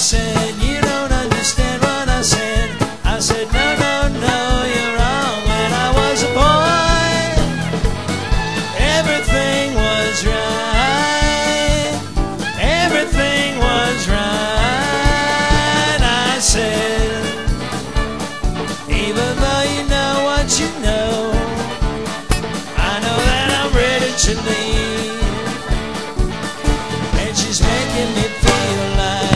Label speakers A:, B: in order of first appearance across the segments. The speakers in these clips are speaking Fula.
A: said, you don't understand what I said. I said, no, no, no, you're wrong. When I was a boy, everything was right. Everything was right. I said, even though you know what you know, I know that I'm ready to leave. And she's making me feel like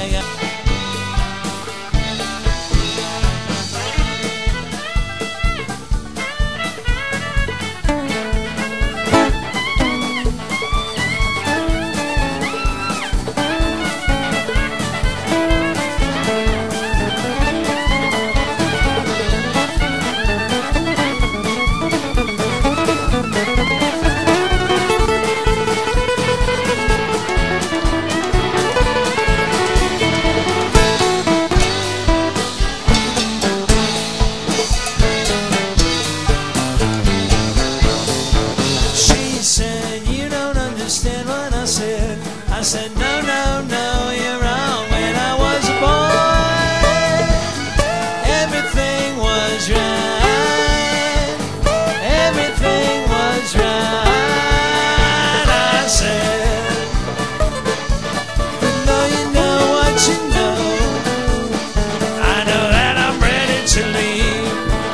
A: I said, no, no, no, you're wrong. When I was a boy, everything was right. Everything was right. I said, even though you know what you know, I know that I'm ready to leave.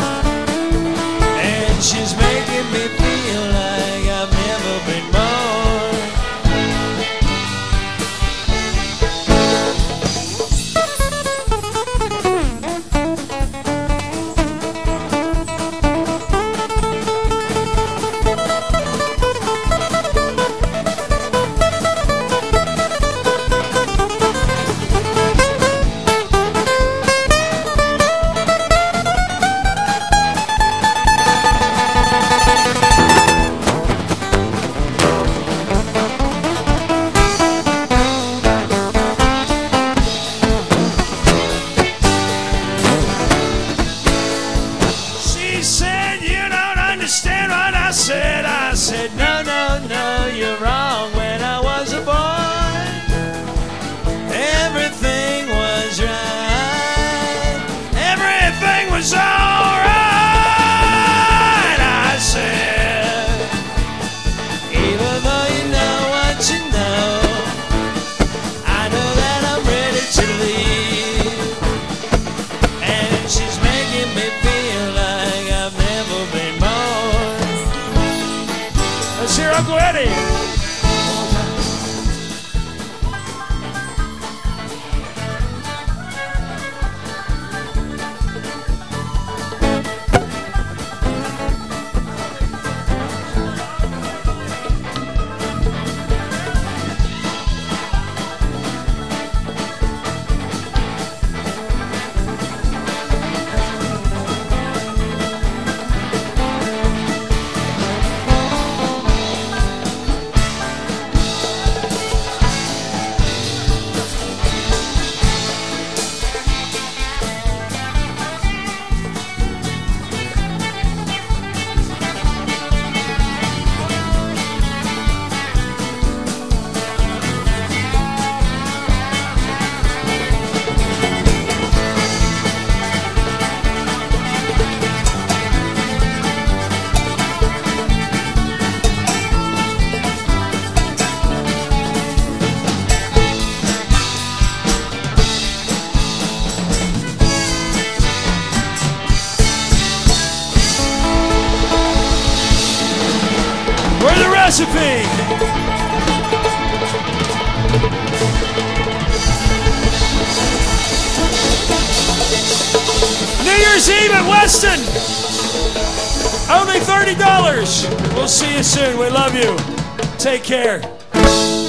A: And she's making me feel like I've never been born. I said, no, no, no, you're wrong. When I was a boy, everything was right. Everything was all right. I said, even though you know what you know, I know that I'm ready to leave. And she's making me feel like I've never been born. Let's hear Uncle Eddie. Recipe. New Year's Eve at Weston. Only $30. We'll see you soon. We love you. Take care.